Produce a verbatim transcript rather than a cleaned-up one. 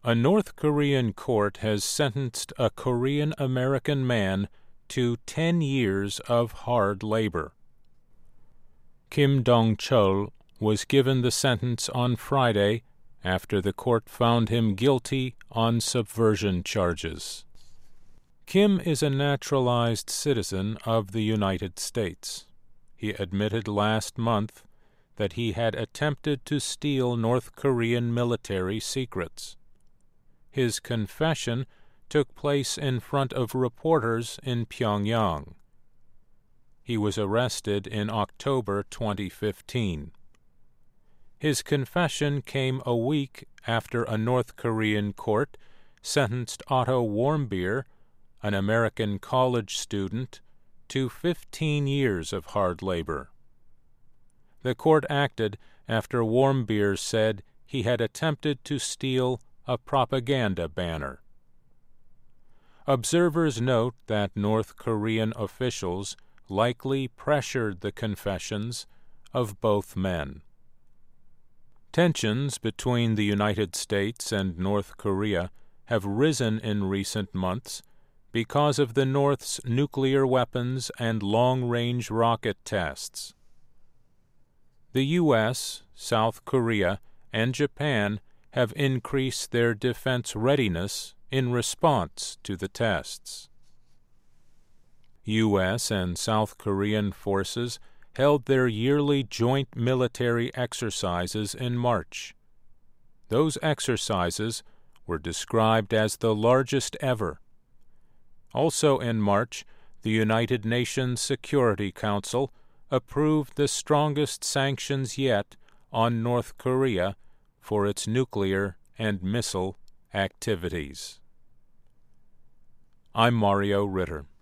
A North Korean court has sentenced a Korean-American man to ten years of hard labor. Kim Dong-chul was given the sentence on Friday after the court found him guilty on subversion charges. Kim is a naturalized citizen of the United States. He admitted last month that he had attempted to steal North Korean military secrets. His confession took place in front of reporters in Pyongyang. He was arrested in October twenty fifteen. His confession came a week after a North Korean court sentenced Otto Warmbier, an American college student, to fifteen years of hard labor. The court acted after Warmbier said he had attempted to steal a propaganda banner. Observers note that North Korean officials likely pressured the confessions of both men. Tensions between the United States and North Korea have risen in recent months because of the North's nuclear weapons and long-range rocket tests. The U S, South Korea, and Japan have increased their defense readiness in response to the tests. U S and South Korean forces held their yearly joint military exercises in March. Those exercises were described as the largest ever. Also in March, the United Nations Security Council approved the strongest sanctions yet on North Korea for its nuclear and missile activities. I'm Mario Ritter.